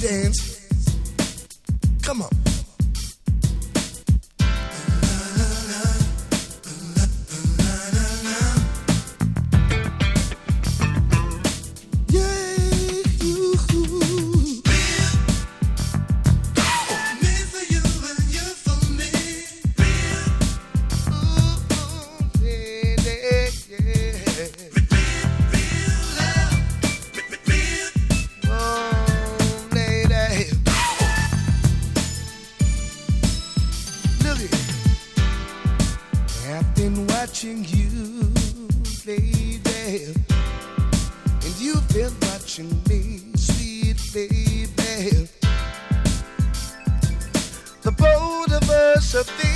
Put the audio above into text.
dance. Come on. Watching you, lady, and you've been watching me, sweet baby. The both of us are thinking